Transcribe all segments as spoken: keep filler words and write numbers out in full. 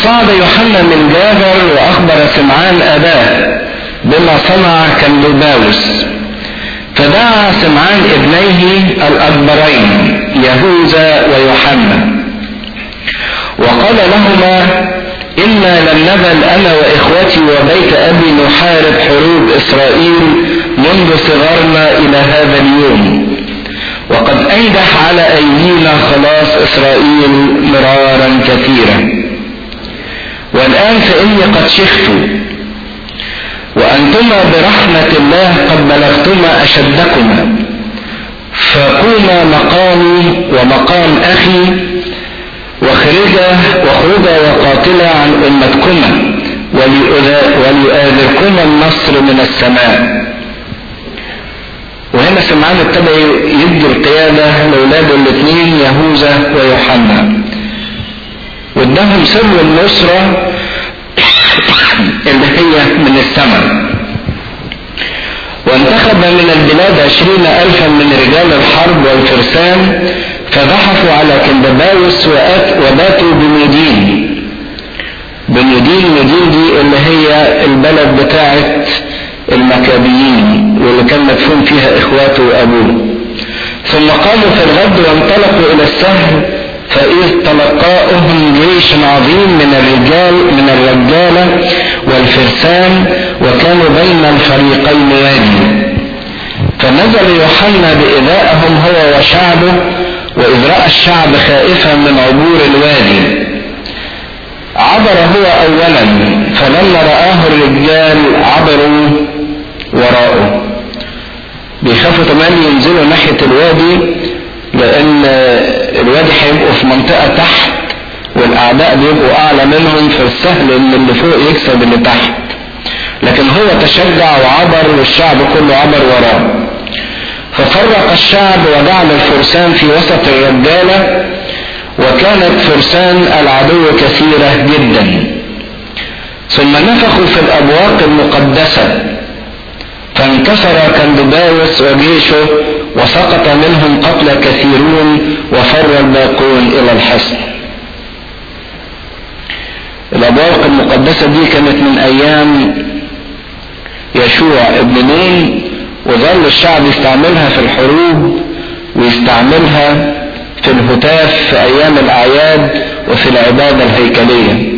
وصعد يوحنا من جابر وأخبر سمعان أباه بما صنع كندوباوس، فدعا سمعان ابنيه الأكبرين يهوذا ويوحنا وقال لهما: إنا لم نزل أنا وإخوتي وبيت أبي نحارب حروب إسرائيل منذ صغرنا إلى هذا اليوم، وقد أنجح على أيدينا خلاص إسرائيل مرارا كثيرا، والآن فإني قد شخت، وأنتما برحمة الله قد بلغتما أشدكما، فقوما مقامي ومقام أخي وخرجا وخرجا وقاتلا عن أمتكما وليؤذركما النصر من السماء. وهنا سمعان ابتدى يدي القيادة لأولاده الاثنين يهوذا ويوحنا، وادهم سر النصرة اللي هي من السماء. وانتخب من البلاد عشرين ألفا من رجال الحرب والفرسان، فزحفوا على كندوباوس وباتوا بمدين. بمدين مدين دي اللي هي البلد بتاعت المكابيين واللي كان مدفون فيها اخواته وابوه. ثم قاموا في الغد وانطلقوا الى السهل، فإذ تلقاهم جيش عظيم من الرجال من الرجالة والفرسان، وكانوا بين الفريقين وادي. فنزل يوحنا بإذائهم هو وشعبه، وإذ رأى الشعب خائفا من عبور الوادي عبر هو أولا، فلما رآه الرجال عبروا وراءه. بيخافوا كمان ينزلوا ناحية الوادي، لأن الوادي هيبقوا في منطقة تحت والأعداء بيبقوا أعلى منهم، فالسهل إن اللي فوق يكسب اللي تحت. لكن هو تشجع وعبر والشعب كله عبر وراه. ففرق الشعب وجعل الفرسان في وسط الرجالة، وكانت فرسان العدو كثيرة جدا. ثم نفخوا في الأبواق المقدسة، فانكسر كندوباوس وجيشه، وسقط منهم قتلى كثيرون، وفر الباقون إلى الحصن. الأبواق المقدسة دي كانت من أيام يشوع ابن نون، وظل الشعب يستعملها في الحروب ويستعملها في الهتاف في أيام الأعياد وفي العبادة الهيكلية.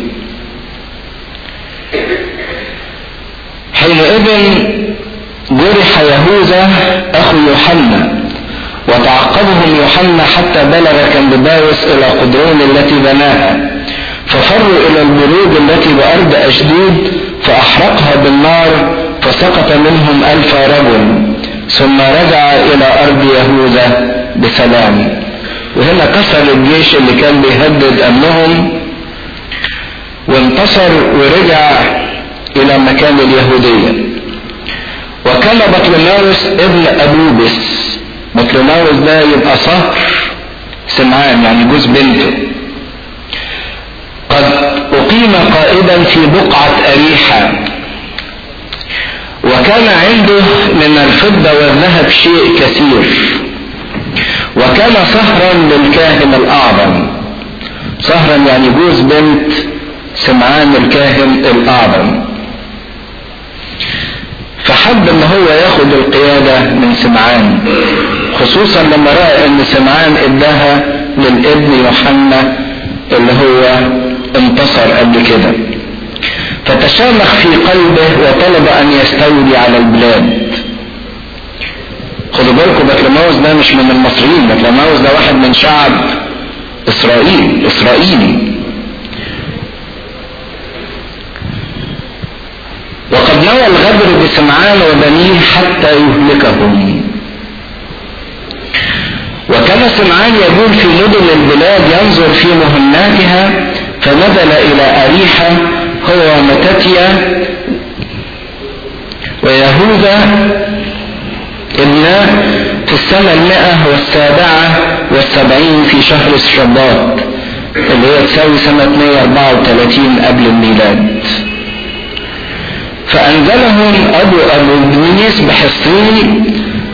حينئذ جرح يهوذا أخو يوحنا، وتعقبهم يوحنا حتى بلغ كندوباوس إلى قدرون التي بناها، ففروا إلى البروج التي بأرض أشدود فأحرقها بالنار، فسقط منهم ألف رجل، ثم رجع إلى أرض يهوذا بسلام. وهنا كسر الجيش اللي كان بيهدد أمنهم وانتصر ورجع إلى مكان اليهودية. وكان بطلماوس ابن أبوبس. بطلماوس ده يبقى صهر سمعان يعني جوز بنته، قد أقيم قائدا في بقعة أريحة، وكان عنده من الفضة والذهب شيء كثير، وكان صهرا للكاهن الأعظم. صهرا يعني جوز بنت سمعان الكاهن الأعظم. فحب ان هو ياخد القيادة من سمعان، خصوصا لما رأى ان سمعان اداها للابن يوحنا اللي هو انتصر قبل كده. فتشامخ في قلبه وطلب ان يستولي على البلاد. خدوا بالكم بطلماوس ده مش من المصريين، بطلماوس ده واحد من شعب اسرائيل اسرائيلي. وقد نوى الغدر بسمعان وبنيه حتى يهلكهم. وكان سمعان يجول في مدن البلاد ينظر في مهماتها، فنزل الى أريحة هو ومتتيا ويهوذا ابناه في السنة المئة والسابعة والسبعين في شهر شباط، اللي هي تساوي سنة مئة واربعة وثلاثين قبل الميلاد. فأنزلهم أبو أبو بنيس بحصين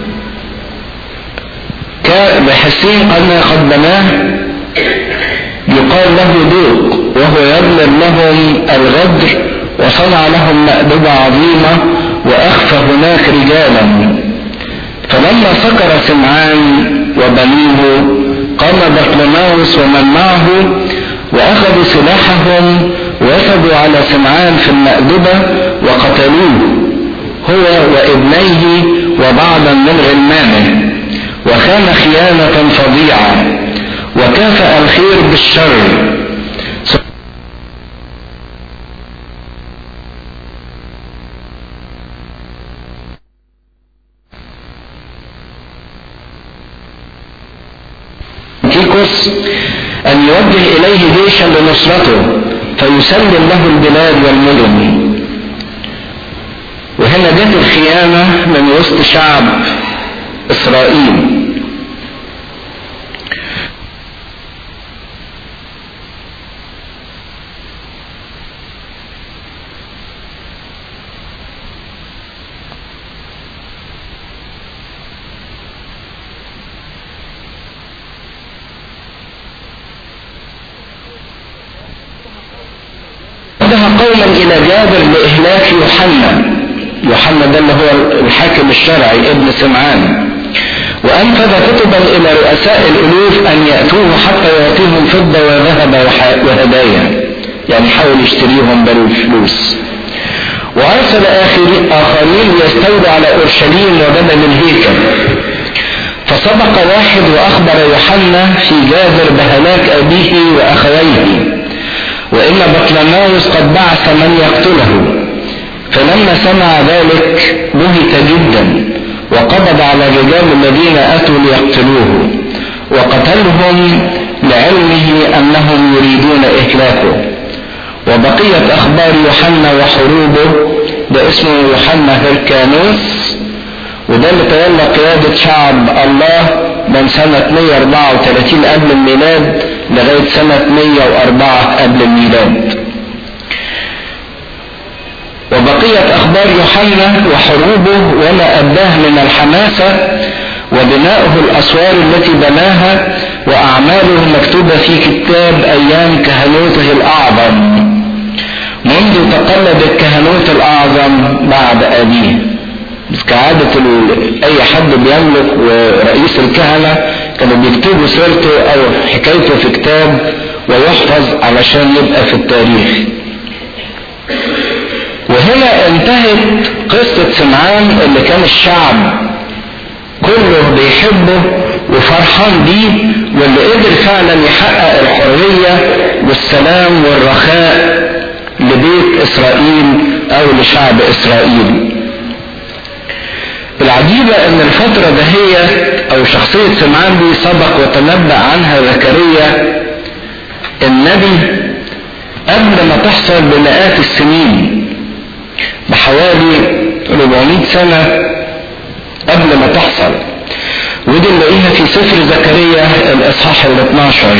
بحصين قد بناه يقال له دوق، وهو يضرب لهم الغدر، وصنع لهم مأدبة عظيمة وأخفى هناك رجالا. فلما سكر سمعان وبنيه قام بطلماوس ومن معه وأخذوا سلاحهم وثبوا على سمعان في المأدبة وقتلوه هو وابنيه وبعضا من غلمانه، وكان خيانة فظيعة وكافأ الخير بالشر. تيكوس أن يوجه إليه جيشا لنصرته فيسلم له البلاد والمدن. وهنا جت الخيانة من وسط شعب إسرائيل. قوما إلى جابر لإهلاك يوحنا. يوحنا ده اللي هو الحاكم الشرعي ابن سمعان. وأنفذ كتبا إلى رؤساء الألوف أن يأتوه حتى يعطيهم فضة وذهب وهدايا، يعني حاول يشتريهم بالفلوس. وأرسل آخرين ليستولوا على أورشليم وبنى الهيكل. فسبق واحد وأخبر يوحنا في جابر بهلاك أبيه وأخويه، وإن بطلماوس قد بعث من يقتله. فلما سمع ذلك بهت جدا وقبض على الرجال الذين أتوا ليقتلوه وقتلهم لعلمه أنهم يريدون إهلاكه. وبقيت أخبار يوحنا وحروبه باسمه يوحنا هركانوس، وده اللي تولى قيادة شعب الله من سنة مئة وأربعة وثلاثين قبل الميلاد لغاية سنة مئة وأربعة قبل الميلاد. وبقيت أخبار يوحنا وحروبه وما أداه من الحماسة وبناؤه الأسوار التي بناها وأعماله مكتوبة في كتاب أيام كهنوته الأعظم منذ تقلد الكهنوت الأعظم بعد أبيه. بس كعادة أي حد بيملك ورئيس الكهنة كانوا بيكتبوا سيرته أو حكايته في كتاب ويحفظ علشان يبقى في التاريخ. وهنا انتهت قصة سمعان اللي كان الشعب كله بيحبه وفرحان بيه، واللي قدر فعلا يحقق الحرية والسلام والرخاء لبيت إسرائيل أو لشعب إسرائيل. العجيبة ان الفترة دهية او شخصية سمعان دي سبق وتنبأ عنها زكريا النبي قبل ما تحصل بمئات السنين، بحوالي أربعمائة سنة قبل ما تحصل. ودي نلاقيها في سفر زكريا الاصحاح ال اثناشر.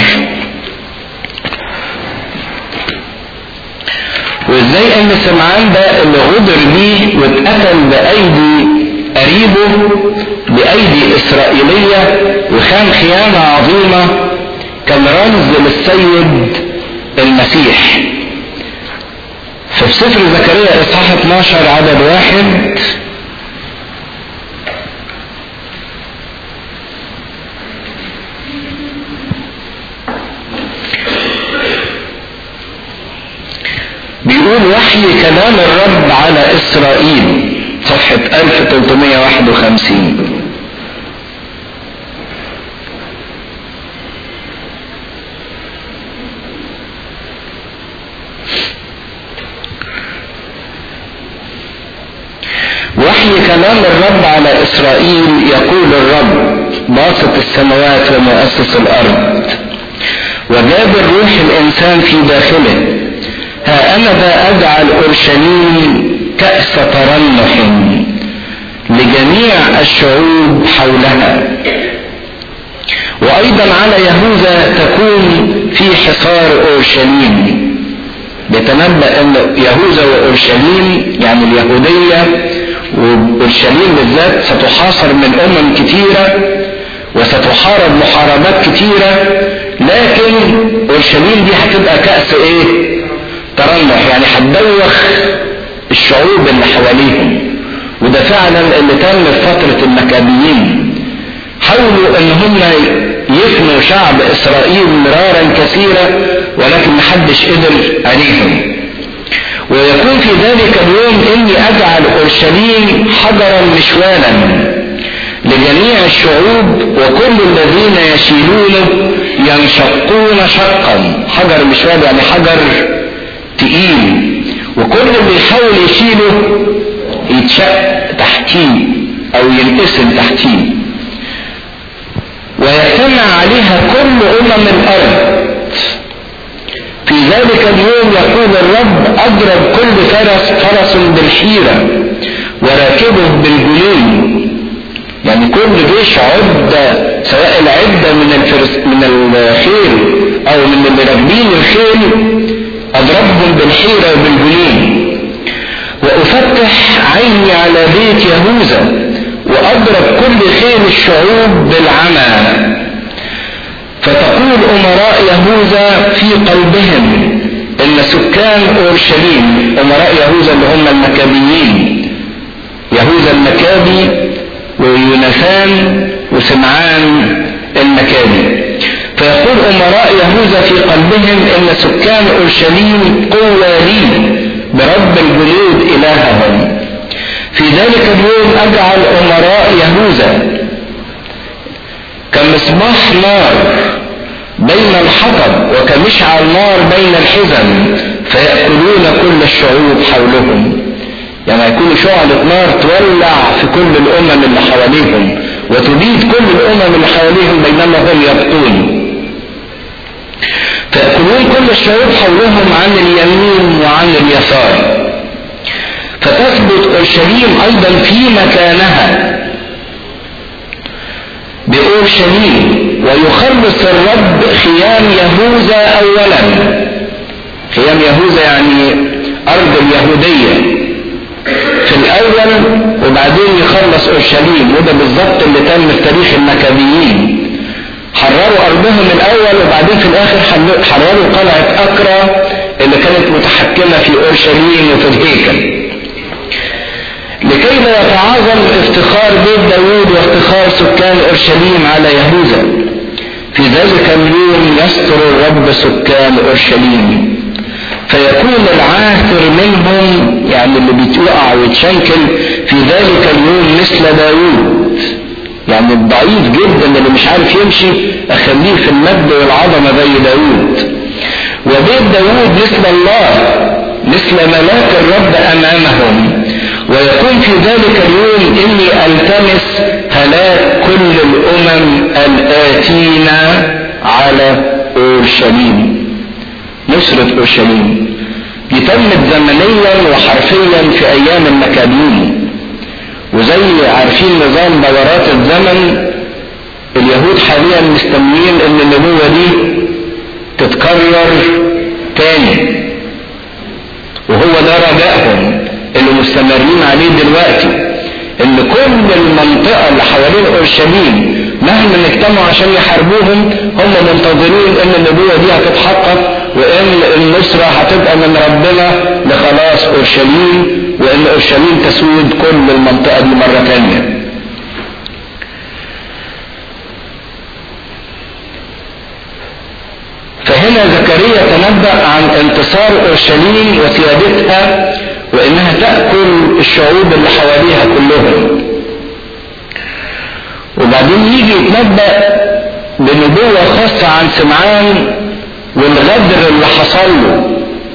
وازاي ان سمعان ده اللي غدر بيه واتقتل بايدي قريبه بايدي اسرائيلية وكان خيانة عظيمة، كان رمز للسيد المسيح. ففي سفر زكريا اصحاح اثناشر عدد واحد بيقول: وحي كلام الرب على اسرائيل، صفحة ألف وثلاثمائة وواحد وخمسين. وحي كلام الرب على إسرائيل، يقول الرب باسط السماوات ومؤسس الأرض وجابر روح الإنسان في داخله، ها أنا ذا أجعل أورشليم كأس ترنح لجميع الشعوب حولها، وأيضا على يهوذا تكون في حصار أورشليم. بيتنبأ أن يهوذا وأورشليم يعني اليهودية وأورشليم بالذات ستحاصر من أمم كثيرة وستحارب محاربات كثيرة، لكن اورشليم دي هتبقى كأس ايه؟ ترنح، يعني هتدوخ الشعوب اللي حواليهم. وده فعلا اللي تم في فترة المكابيين، حاولوا ان هم يفنوا شعب اسرائيل مرارا كثيرا ولكن محدش قدر عليهم. ويكون في ذلك اليوم اني اجعل اورشليم حجرا مشوانا لجميع الشعوب، وكل الذين يشيلونه ينشقون شقا. حجر مشوال يعني حجر تقيل، وكل اللي يحاول يشيله يتشق تحتيه او ينقسم تحتيه. ويجتمع عليها كل امم الارض في ذلك اليوم، يقول الرب: اضرب كل فرس فرس بالحيرة وراكبه بالجنون. يعني كل جيش عدة، سواء العدة من الفرس من الخيل او من اللي راكبين الخيل، اضربهم بالحيرة وبالجنون. وافتح عيني على بيت يهوذا واضرب كل خيل الشعوب بالعمى. فتقول امراء يهوذا في قلبهم ان سكان اورشليم، امراء يهوذا اللي هم المكابيين، يهوذا المكابي ويوناثان وسمعان المكابي. فيقول امراء يهوذا في قلبهم ان سكان اورشليم قوة لي برب الجنود الههم. في ذلك اليوم اجعل امراء يهوذا كمصباح نار بين الحطب وكمشعل نار بين الحزم، فيأكلون كل الشعوب حولهم. يعني يكون شعلة نار تولع في كل الامم اللي حواليهم وتبيد كل الامم اللي حواليهم بينما هم يبقون. فيأكلون كل الشعوب حولهم عن اليمين وعن اليسار. فتثبت اورشليم ايضا في مكانها بأورشليم، ويخلص الرب خيام يهوذا اولا. خيام يهوذا يعني ارض اليهودية في الاول، وبعدين يخلص اورشليم. وده بالظبط اللي تم في تاريخ المكابيين، حرروا ارضهم الاول وبعدين في الاخر حرروا قلعة اكرا اللي كانت متحكمة في اورشليم وفي الهيكل، لكي لا يتعاظم افتخار بيت داوود وافتخار سكان اورشليم على يهوذا. في ذلك اليوم يستر الرب سكان اورشليم، فيكون العاثر منهم، يعني اللي بيتوقع ويتشنكل في ذلك اليوم، مثل داوود. يعني الضعيف جدا اللي مش عارف يمشي اخليه في المجد والعظمه زي داوود. وبيت داوود مثل الله، مثل ملاك الرب امامهم. ويكون في ذلك اليوم اني التمس هلاك كل الامم الاتين على اورشليم. نصرة اورشليم دي تمت زمنيا وحرفيا في ايام المكابيين. وزي عارفين نظام دورات الزمن، اليهود حاليا مستنيين ان النبوة دي تتكرر تاني، وهو ده رجائهم اللي مستمرين عليه دلوقتي، ان كل المنطقة اللي حوالين اورشليم مهما اجتمعوا عشان يحاربوهم هم منتظرين ان النبوة دي هتتحقق، وان النصرة هتبقى من ربنا لخلاص اورشليم، وان اورشليم تسود كل المنطقة دي مرة تانية. فهنا زكريا تنبأ عن انتصار اورشليم وسيادتها، وانها تأكل الشعوب اللي حواليها كلهم. وبعدين يجي يتنبأ بنبوة خاصة عن سمعان والغدر اللي حصل له،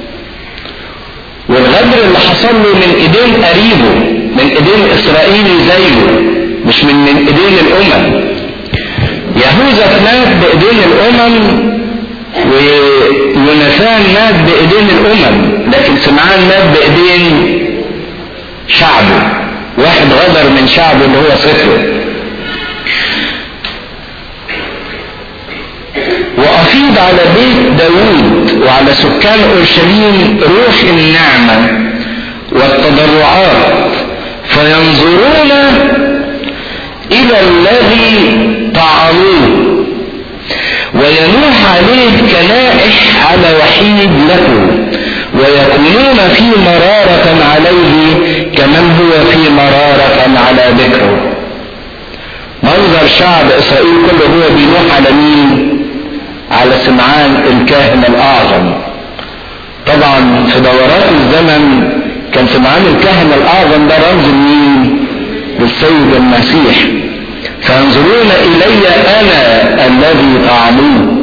والغدر اللي حصل له من ايدين قريبه، من ايدين اسرائيلي زيه، مش من, من ايدين الامم. يهوذا مات بايدين الامم، ويوناثان مات بايدين الامم، لكن سمعان مات بايدين شعبه. واحد غدر من شعبه اللي هو صفه. وأفيض على بيت داوود وعلى سكان أورشليم روح النعمة والتضرعات، فينظرون إلى الذي طعنوه وينوح عليه كنائح على وحيد له، ويكونون في مرارة عليه كمن هو في مرارة على بكره. منظر شعب إسرائيل كله هو بينوح على مين؟ على سمعان الكاهن الأعظم. طبعا في دورات الزمن كان سمعان الكاهن الأعظم ده رمز مين؟ للسيد المسيح. فانظرون إلي أنا الذي طعموه.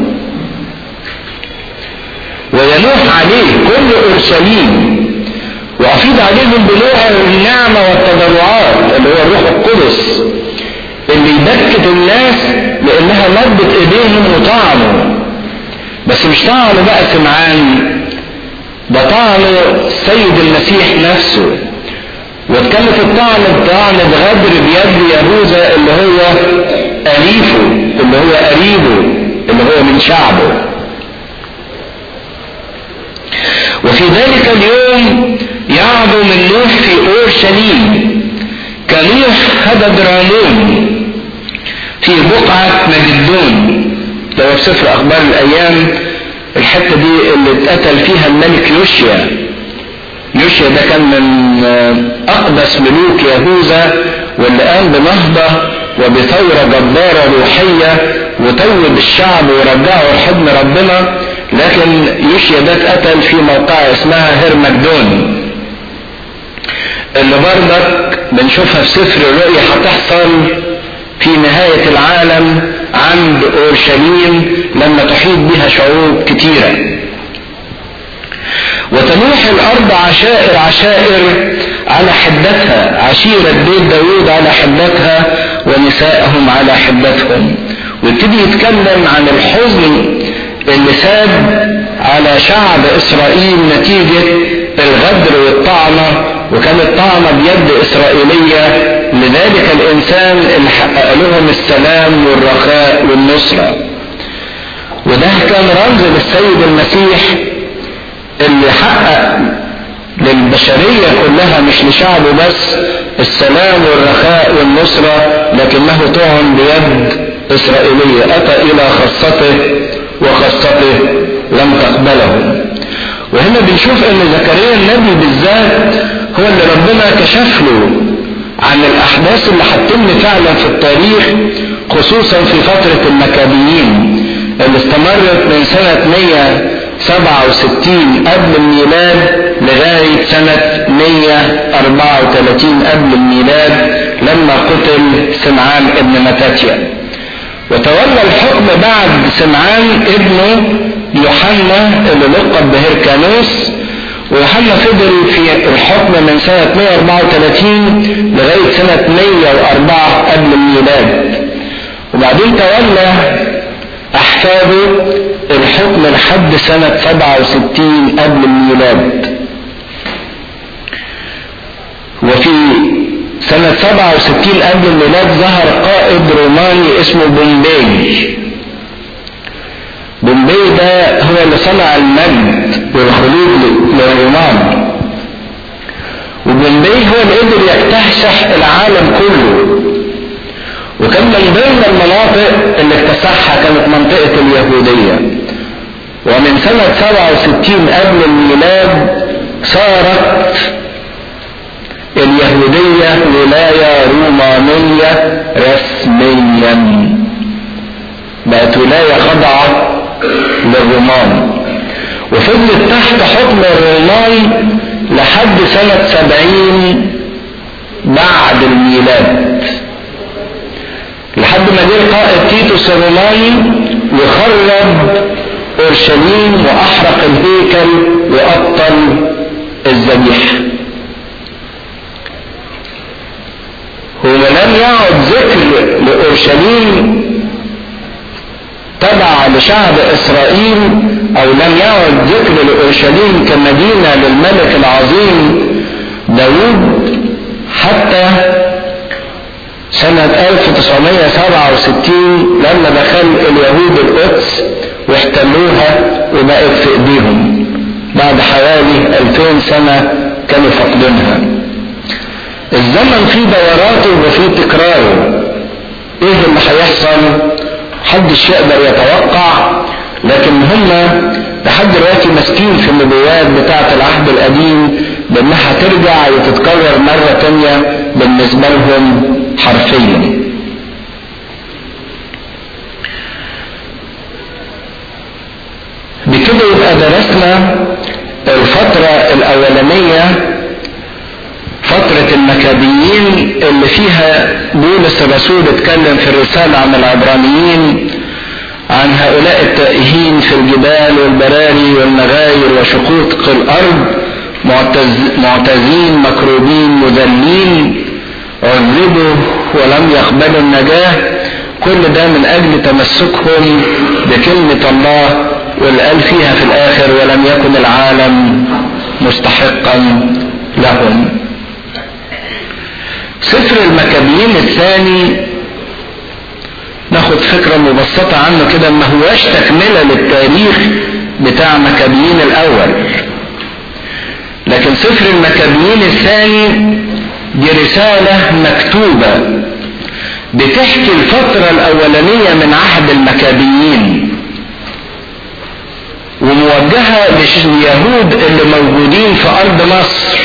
وينوح عليه كل أورشليم وأفيض عليهم بنوع النعمة والتضرعات اللي هو الروح القدس اللي يبكت الناس لأنها مدت إيديهم وطعنوا. بس مش طعنوا بقى سمعان، ده طعنوا السيد المسيح نفسه. وكانت الطعن الطعن بغدر بيد يهوذا اللي هو أليفه، اللي هو قريبه، اللي هو من شعبه. وفي ذلك اليوم يعظم النوح في أورشليم كنوح هدد رامون في بقعة مجدون. لو في سفر أخبار الأيام الحتة دي اللي اتقتل فيها الملك يوشيا. يوشيا ده كان من أقدس ملوك يهوذا واللي قام بنهضة وبثورة جبارة روحية وتوب الشعب ورجعه لحضن ربنا. لكن يوشيا ده اتقتل في موقعة اسمها هرمجدون اللي برضك بنشوفها في سفر الرؤيا هتحصل في نهاية العالم عند أورشليم لما تحيط بها شعوب كتيرة. وتنوح الأرض عشائر عشائر على حدتها، عشيرة بيت داود على حدتها ونسائهم على حدتهم. ويبتدي يتكلم عن الحزن اللي ساد على شعب إسرائيل نتيجة الغدر والطعنة، وكانت طعنة بيد إسرائيلية لذلك الإنسان اللي حقق لهم السلام والرخاء والنصرة. وده كان رمز للسيد المسيح اللي حقق للبشرية كلها مش لشعبه بس السلام والرخاء والنصرة، لكنه طعن بيد إسرائيلية. أتى إلى خاصته وخاصته لم تقبله. وهنا بنشوف ان زكريا النبي بالذات هو اللي ربنا كشف له عن الاحداث اللي هتتم فعلا في التاريخ، خصوصا في فترة المكابيين اللي استمرت من سنة مية سبعة وستين قبل الميلاد لغاية سنة مية أربعة وثلاثين قبل الميلاد لما قتل سمعان ابن متاتيا. وتولى الحكم بعد سمعان ابنه يوحنا اللي لقب بهركانوس. ويوحنا فضل في الحكم من سنة مية وأربعة وثلاثين لغاية سنة مية وأربعة قبل الميلاد. وبعدين تولى أحفاده الحكم لحد سنة سبعة وستين قبل الميلاد. وفي سنة سبعة وستين قبل الميلاد ظهر قائد روماني اسمه بومبي. بومبي ده هو اللي صنع المجد والخلود للرومان. وبومبي هو اللي قدر يكتسح العالم كله. وكان من ضمن المناطق اللي اكتسحها كانت منطقة اليهودية. ومن سنة سبعة وستين قبل الميلاد صارت اليهودية ولاية رومانية رسميا، بقت ولاية خاضعة للرومان. وفضلت تحت حكم الرومان لحد سنة سبعين بعد الميلاد، لحد ما جه قائد تيتوس الروماني وخرب اورشليم واحرق الهيكل وابطل الذبيحه. ولم يعد ذكر لأورشليم تبع لشعب إسرائيل، أو لم يعد ذكر لأورشليم كمدينة للملك العظيم داود حتى سنة ألف وتسعمائة وسبعة وستين لما دخل اليهود القدس واحتلوها وبقت في ايديهم بعد حوالي ألفين سنة كانوا فقدونها. الزمن فيه دوراته وفيه تكراره. ايه اللي هيحصل محدش يقدر يتوقع، لكن هم لحد دلوقتي ماسكين في النبوات بتاعة العهد القديم بانها ترجع وتتكرر مرة تانية بالنسبة لهم حرفيا. بكده يبقى درسنا الفترة الاولانية، فترة المكابيين اللي فيها بولس الرسول اتكلم في الرسالة عن العبرانيين، عن هؤلاء التائهين في الجبال والبراري والمغاير وشقوق الارض، معتز معتزين مكروبين مذلين، عذبوا ولم يقبلوا النجاة. كل ده من اجل تمسكهم بكلمة الله، واللي قال فيها في الاخر ولم يكن العالم مستحقا لهم. سفر المكابيين الثاني ناخد فكرة مبسطة عنه كده، ما هواش تكملة للتاريخ بتاع مكابيين الاول، لكن سفر المكابيين الثاني دي رسالة مكتوبة بتحكي الفترة الاولانية من عهد المكابيين، وموجهة لليهود اللي موجودين في ارض مصر.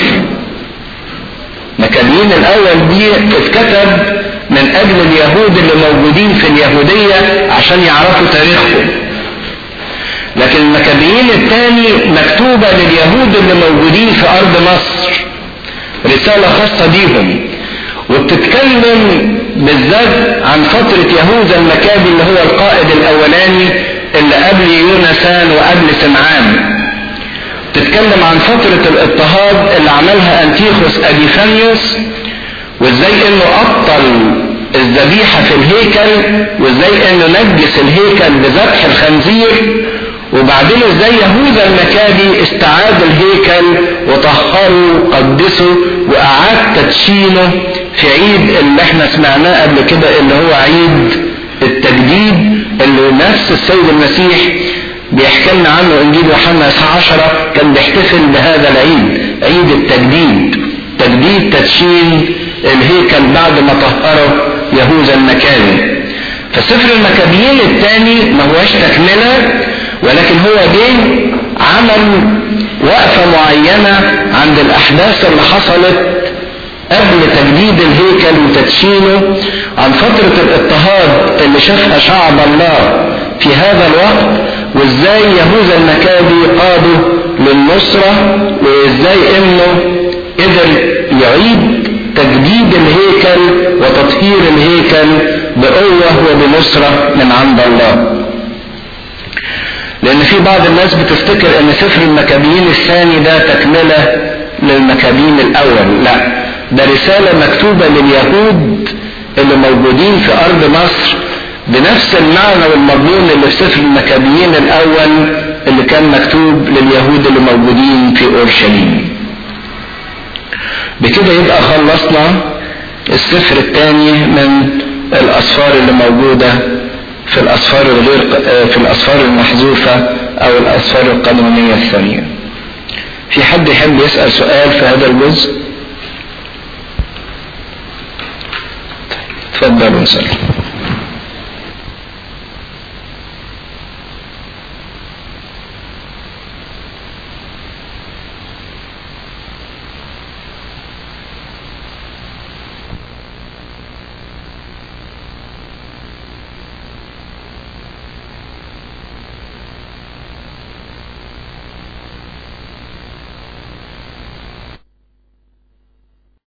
مكابيين الاول دي اتكتب من اجل اليهود اللي موجودين في اليهودية عشان يعرفوا تاريخهم، لكن المكابيين الثاني مكتوبة لليهود اللي موجودين في ارض مصر، رسالة خاصة بيهم، وبتتكلم بالذات عن فترة يهوذا المكابي اللي هو القائد الاولاني اللي قبل يونسان وقبل سمعان. تتكلم عن فترة الاضطهاد اللي عملها انتيخوس اديفانيوس، وازاي انه ابطل الذبيحة في الهيكل، وازاي انه نجس الهيكل بذبح الخنزير، وبعدين ازاي يهوذا المكابي استعاد الهيكل وطهره وقدسه واعاد تدشينه في عيد اللي احنا سمعناه قبل كده اللي هو عيد التجديد، اللي نفس السيد المسيح بيحكي لنا عنه انجيل يوحنا اصحاح عشرة، كان بيحتفل بهذا العيد، عيد التجديد، تجديد تدشين الهيكل بعد ما طهره يهوذا المكابي. فسفر المكابيين الثاني ما هوش تكملة، ولكن هو جه عمل وقفة معينة عند الأحداث اللي حصلت قبل تجديد الهيكل وتدشينه، عن فترة الاضطهاد اللي شافها شعب الله في هذا الوقت، وازاي يهوذا المكابي قاده للنصرة، وازاي انه قدر يعيد تجديد الهيكل وتطهير الهيكل بقوة وبنصرة من عند الله. لان في بعض الناس بتفتكر ان سفر المكابيين الثاني ده تكملة للمكابيين الاول، لا، ده رسالة مكتوبة لليهود اللي موجودين في ارض مصر بنفس المعنى والمضمون اللي في سفر المكابيين الاول اللي كان مكتوب لليهود اللي موجودين في اورشليم. بكده يبقى خلصنا السفر الثاني من الاسفار اللي موجودة في الاسفار الغير في الاسفار المحذوفة او الاسفار القانونية الثانية. في حد يحب يسأل سؤال في هذا الجزء؟ تفضلوا نسأل.